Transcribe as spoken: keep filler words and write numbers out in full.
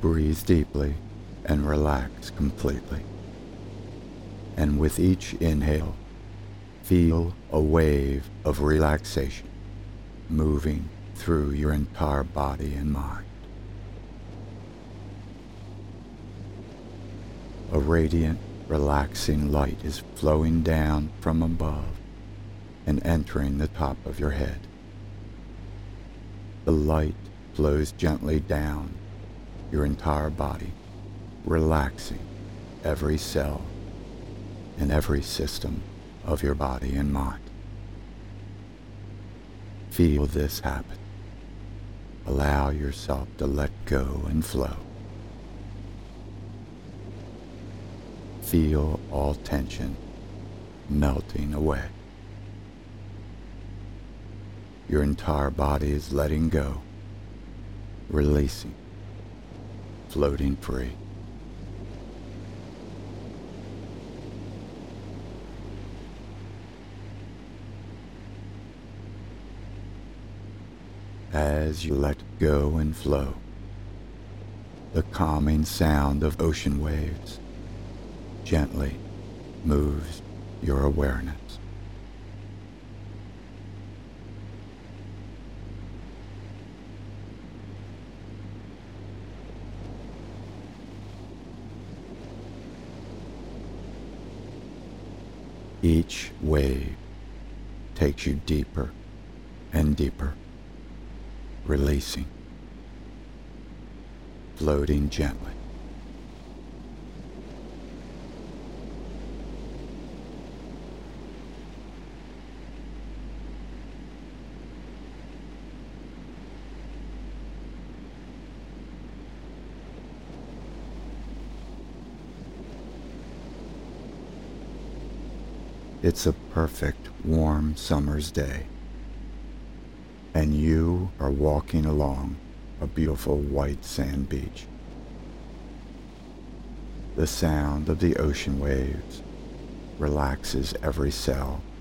Breathe deeply and relax completely. And with each inhale, feel a wave of relaxation moving through your entire body and mind. A radiant, relaxing light is flowing down from above and entering the top of your head. The light flows gently down your entire body, relaxing every cell and every system of your body and mind. Feel this happen. Allow yourself to let go and flow. Feel all tension melting away. Your entire body is letting go, releasing, floating free. As you let go and flow, the calming sound of ocean waves gently moves your awareness. Each wave takes you deeper and deeper, releasing, floating gently. It's a perfect warm summer's day, and you are walking along a beautiful white sand beach. The sound of the ocean waves relaxes every cell